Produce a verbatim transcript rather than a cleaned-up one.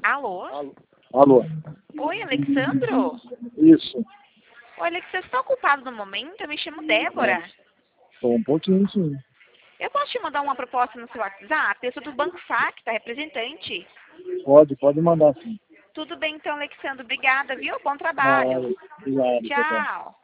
Alô? Alô? Alô? Oi, Alexandro? Isso. Oi, Alex, você está ocupado no momento? Eu me chamo Débora. Estou um pouquinho, sim. Eu posso te mandar uma proposta no seu WhatsApp? Eu sou do Banco Facta, representante. Pode, pode mandar, sim. Tudo bem, então, Alexandro. Obrigada, viu? Bom Na hora. trabalho. Obrigado, tchau, tchau. Tchau.